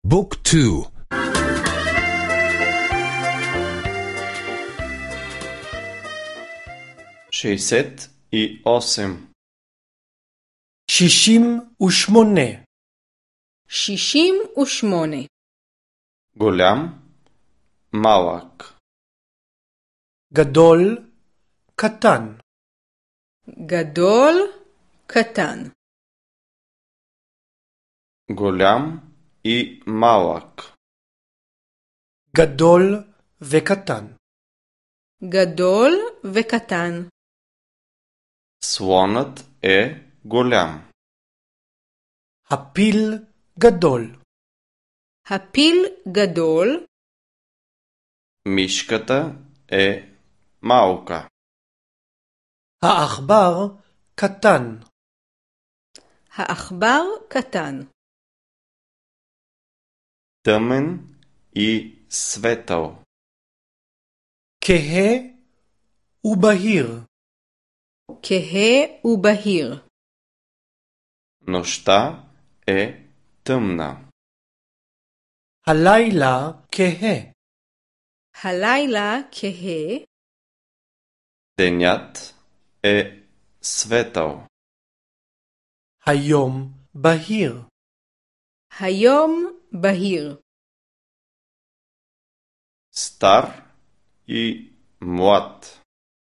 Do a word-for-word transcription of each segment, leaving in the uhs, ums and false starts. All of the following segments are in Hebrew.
بوك تو. شيست اي اوسم שישים ושמונה. שישים ושמונה. голям, малък, גדול, קטן. גדול, קטן. голям и малък, גדול וקטן. גדול וקטן. слонът е голям, הפיל גדול. הפיל גדול. мишката е малка, העכבר קטן. העכבר קטן. тъмен и светъл, כהה ובהיר. כהה ובהיר. нощта е тъмна, הלילה כהה. הלילה כהה. денят е светъл, היום בהיר. היום בהיר. стар и млад,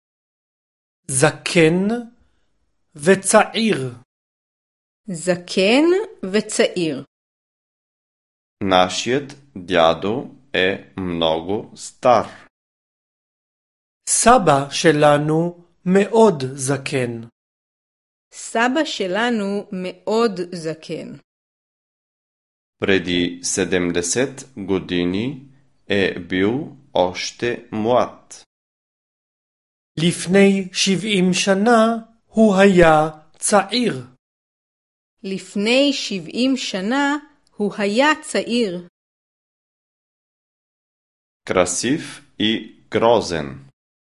זקן וצעיר. זקן וצעיר. нашият дядо е много стар, סבא שלנו מאוד זקן. סבא שלנו מאוד זקן. преди седемдесет години е бил още млад. לפני שבעים שנה הוא היה צעיר. לפני שבעים שנה הוא היה צעיר. красив и грозен,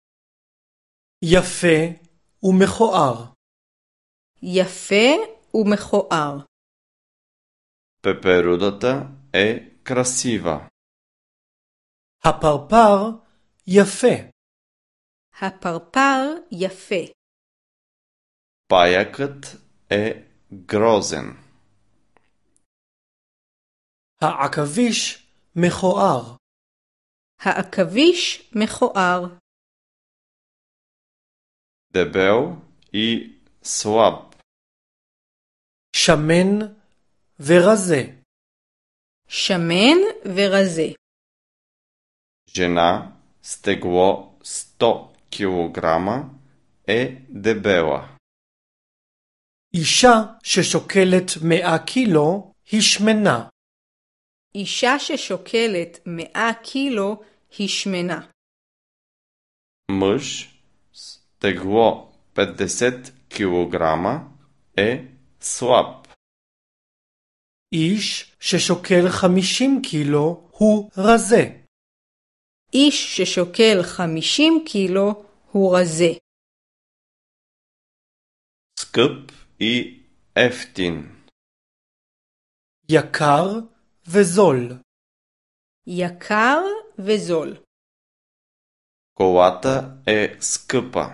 יפה ומכוער. יפה ומכוער. пеперудата е красива, הפרפר יפה. הפרפר יפה. паякът е грозен, העכביש מכוער. העכביש מכוער. дебел и слаб, שמן ורזה. שמן ורזה. жена с тегло сто килограма е дебела, אישה ששוקלת מאה קילו היא שמנה. אישה ששוקלת מאה קילו היא שמנה. мъж с тегло петдесет килограма е слаб, איש ששוקל חמישים קילו הוא רזה. איש ששוקל חמישים קילו הוא רזה. скъп и ефтин, יקר וזול. יקר וזול. колата е скъпа,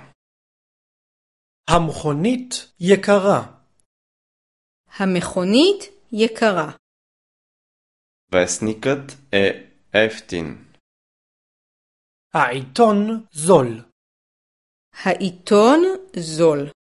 המכונית יקרה. המכונית יקרה. вестникът е ефтин, העיתון זול. העיתון זול.